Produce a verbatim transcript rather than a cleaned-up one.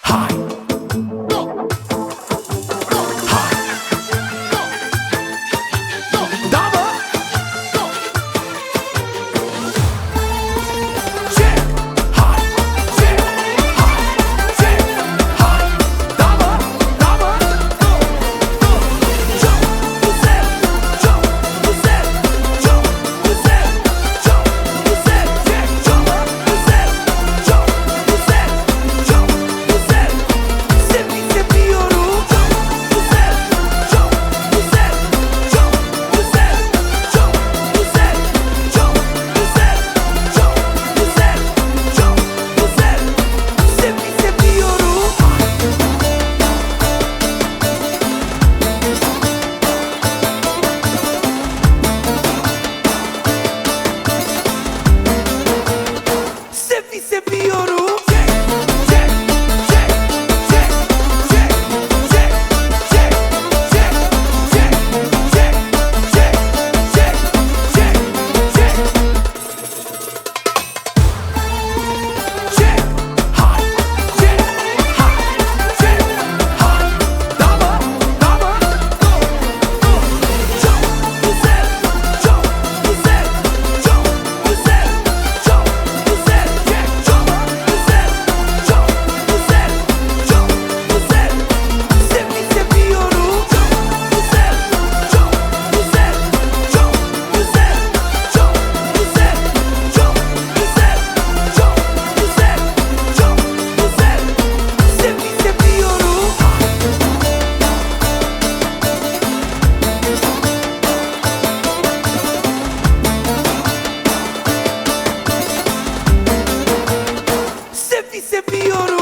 Hi. Hi. Dama. Check. Hi. Check. Hi. Check. Hi. Dama. Dama. Çok güzel. Çok güzel. Çok güzel. Çok güzel. Check. Çok güzel. Çok güzel. Çok güzel. Seni seviyorum. Çok güzel. Çok güzel. Çok güzel. Çok güzel. Çok güzel. Çok güzel. Çok güzel. Seni seviyorum. Seni seviyorum. Check, check, check, check, check, check, check, check, check, check, check, check, check, check. Check, hi, check, hi, check, hi. Dama, dama, çok güzel, çok güzel, çok güzel, çok güzel. Check, çok güzel, çok güzel, çok güzel. Seni seviyorum. Çok güzel, çok güzel, çok güzel, çok güzel, çok güzel, çok güzel, çok güzel. Seni seviyorum. Seni seviyorum.